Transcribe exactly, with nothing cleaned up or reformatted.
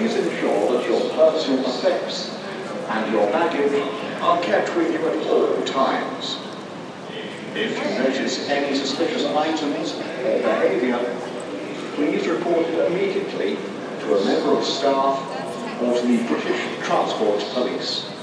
please ensure that your personal effects and your baggage are kept with you at all times. If you notice any suspicious items or behaviour, please report it immediately to a member of staff or to the British Transport Police.